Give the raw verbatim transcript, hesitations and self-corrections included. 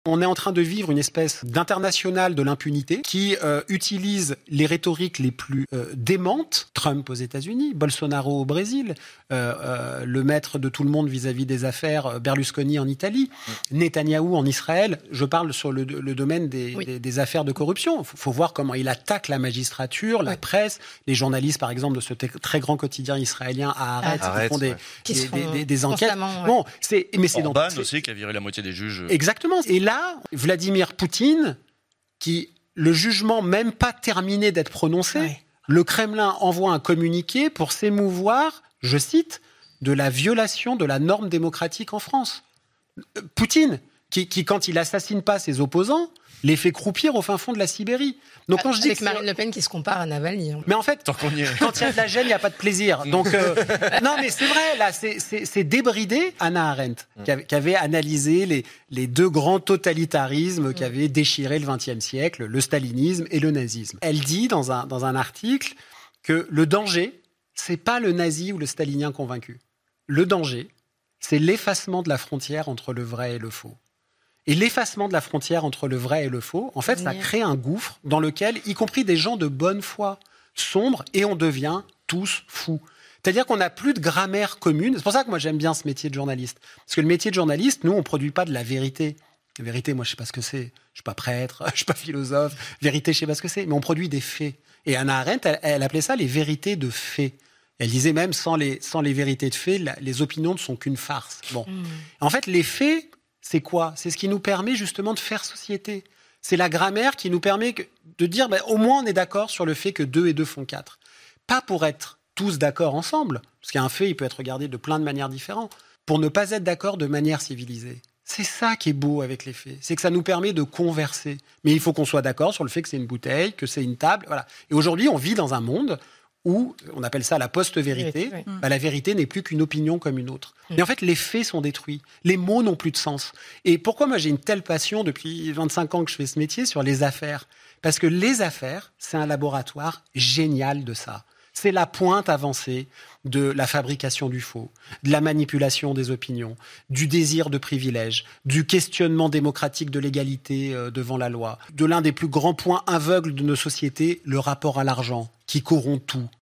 On est en train de vivre une espèce d'international de l'impunité qui euh, utilise les rhétoriques les plus euh, démentes. Trump aux États-Unis, Bolsonaro au Brésil, euh, euh, le maître de tout le monde vis-à-vis des affaires, Berlusconi en Italie, mmh. Netanyahou en Israël. Je parle sur le, le domaine des, oui. des, des affaires de corruption. Il faut, faut voir comment il attaque la magistrature, la oui. presse, les journalistes, par exemple, de ce t- très grand quotidien israélien à Haaretz, ah, qui font des, ouais. des, qui des, des, des enquêtes. Ouais. Bon, c'est, mais c'est Orban donc, aussi, qui a viré la moitié des juges. Exactement. Et là, Là, Vladimir Poutine, qui, le jugement même pas terminé d'être prononcé, ouais. le Kremlin envoie un communiqué pour s'émouvoir, je cite, de la violation de la norme démocratique en France. Poutine, qui, qui quand il assassine pas ses opposants, les fait croupir au fin fond de la Sibérie. Donc quand je dis Avec que Marine Le Pen qui se compare à Navalny. Mais en fait, quand il y a de la gêne, il n'y a pas de plaisir. Donc euh, non, mais c'est vrai, là, c'est, c'est, c'est débridé. Hannah Arendt, qui avait, qui avait analysé les, les deux grands totalitarismes qui avaient déchiré le vingtième siècle, le stalinisme et le nazisme. Elle dit dans un, dans un article que le danger, c'est pas le nazi ou le stalinien convaincu. Le danger, c'est l'effacement de la frontière entre le vrai et le faux. Et l'effacement de la frontière entre le vrai et le faux, en fait, ça crée un gouffre dans lequel, y compris des gens de bonne foi, sombrent et on devient tous fous. C'est-à-dire qu'on n'a plus de grammaire commune. C'est pour ça que moi, j'aime bien ce métier de journaliste. Parce que le métier de journaliste, nous, on ne produit pas de la vérité. La vérité, moi, je ne sais pas ce que c'est. Je ne suis pas prêtre, je ne suis pas philosophe. Vérité, je ne sais pas ce que c'est. Mais on produit des faits. Et Hannah Arendt, elle, elle appelait ça les vérités de faits. Elle disait même, sans les, sans les vérités de faits, la, les opinions ne sont qu'une farce. Bon. Mmh. En fait, les faits... C'est quoi ? C'est ce qui nous permet justement de faire société. C'est la grammaire qui nous permet de dire, ben, au moins on est d'accord sur le fait que deux et deux font quatre. Pas pour être tous d'accord ensemble, parce qu'un fait, il peut être regardé de plein de manières différentes, pour ne pas être d'accord de manière civilisée. C'est ça qui est beau avec les faits. C'est que ça nous permet de converser. Mais il faut qu'on soit d'accord sur le fait que c'est une bouteille, que c'est une table. Voilà. Et aujourd'hui, on vit dans un monde où, on appelle ça la post-vérité, oui, oui. Bah, la vérité n'est plus qu'une opinion comme une autre. Oui. Et en fait, les faits sont détruits. Les mots n'ont plus de sens. Et pourquoi moi j'ai une telle passion depuis vingt-cinq ans que je fais ce métier sur les affaires ? Parce que les affaires, c'est un laboratoire génial de ça. C'est la pointe avancée de la fabrication du faux, de la manipulation des opinions, du désir de privilège, du questionnement démocratique de l'égalité devant la loi, de l'un des plus grands points aveugles de nos sociétés, le rapport à l'argent, qui corrompt tout.